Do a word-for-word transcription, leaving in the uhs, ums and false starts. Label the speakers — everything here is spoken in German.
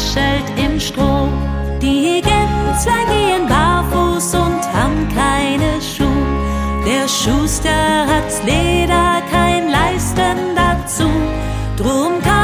Speaker 1: wäschelt im Stroh. Die Gänzlein gehen barfuß und haben keine Schuh. Der Schuster hat's Leder, kein Leisten dazu. Drum kann